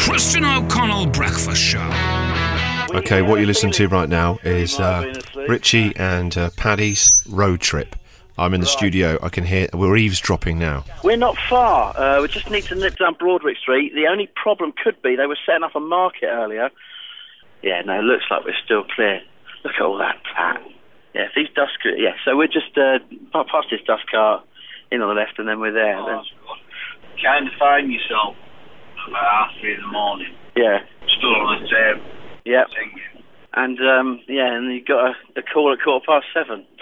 Christian O'Connell Breakfast Show. Okay, what you're listening to right now is Richie and Paddy's Road Trip. I'm in the studio. I can hear... We're eavesdropping now. We're not far. We just need to nip down Broadwick Street. The only problem could be they were setting up a market earlier. Yeah, no, it looks like we're still clear. Look at all that pat. Yeah, these dust... Yeah, so we're just past this dust cart, in on the left, and then we're there. Oh, that's good. Kind of find yourself about 3:30 in the morning. Yeah. Stood on the table. Yeah. Singing. And, and you got a call at 7:15.